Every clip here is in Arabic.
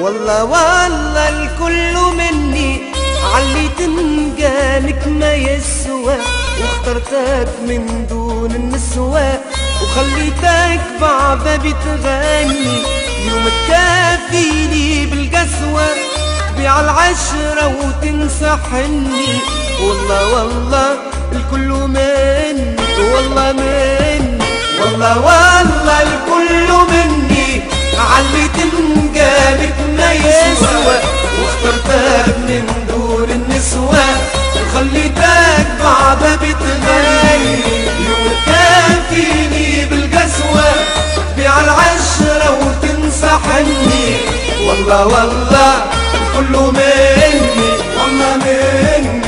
والله والله الكل مني علي تنقالك ما يسوى، واخترتك من دون النسوى وخليتك بعدها بتغني. يوم تكافيني بالقسوة تبيع العشرة وتنسى حني. والله والله الكل مني، والله مني، والله والله الكل مني علي تنقالك ما يسوى، واخترتك من دون النسوة وخليتك بعدها بتغني. يوم تكافيني بالقسوة تبيع العشرة وتنسى حني. والله والله الكل مني، والله مني.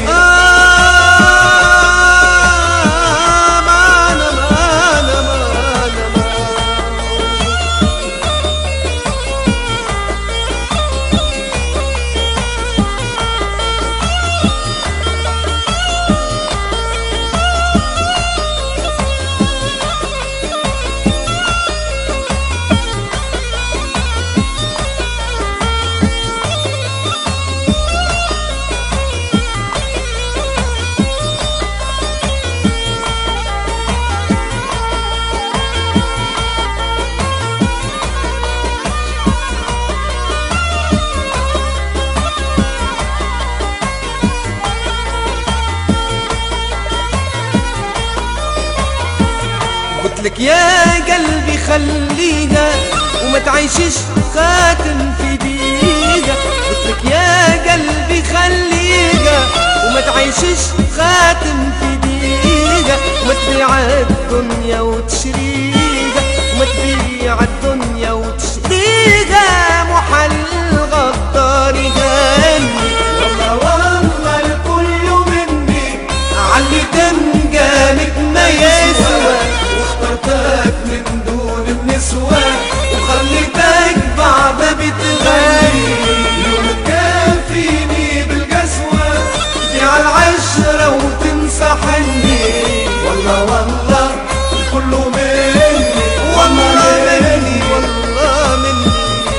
قلتلك يا قلبي خليها وما تعيشش خاتم في ديها. قلتلك يا قلبي خليها وما تعيشش خاتم في ديها. وما تبيع الدنيا وتشريها، وما تبيع الدنيا وتشريها. محل غدار يغني. والله والله الكل مني علي تنقالك ما يسوى، واخترتك من دون النسوة وخليتك بعدها بتغني. يوم تكافيني بالقسوة تبيع العشرة وتنسى حني. والله والله الكل مني، والله مني، والله مني.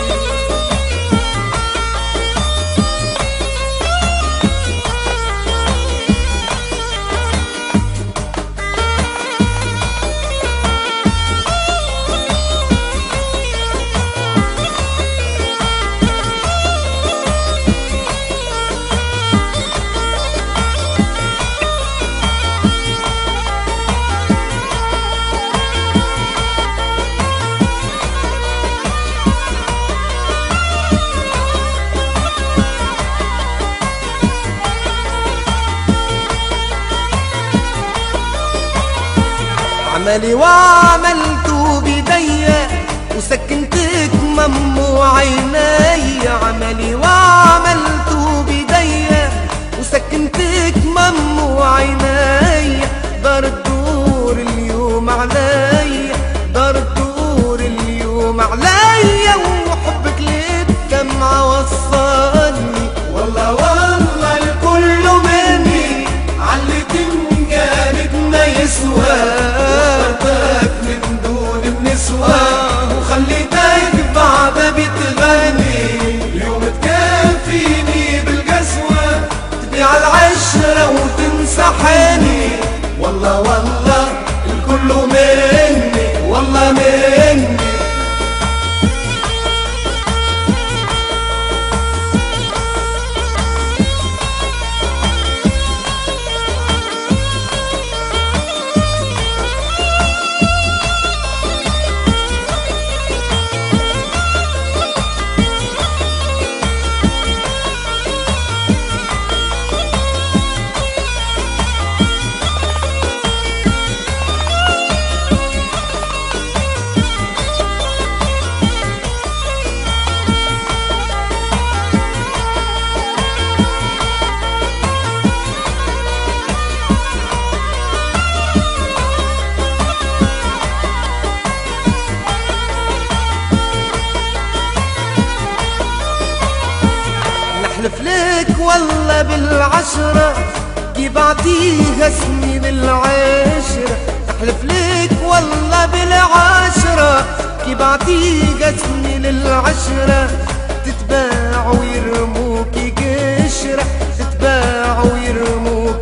عملي وعملته بديا وسكنتك مم عيني. عملي وعملته بديا وسكنتك مم عيني. دار الدور اليوم عليا، دار الدور اليوم عليا. وحبك للدمعة وصلني. والله والله الكل مني علي تنقالك ما يسوى، وخليتك بعدها بتغني. اليوم تكافيني بالقسوة تبيع العشرة وتنسى حني. والله والله الكل مني، والله مني. نحلف لك والله بالعشرة كيف اعطيها سنين العشرة. نحلف لك والله بالعشرة كيف اعطيها سنين العشرة. تتباع ويرموك قشرة، تتباع ويرموك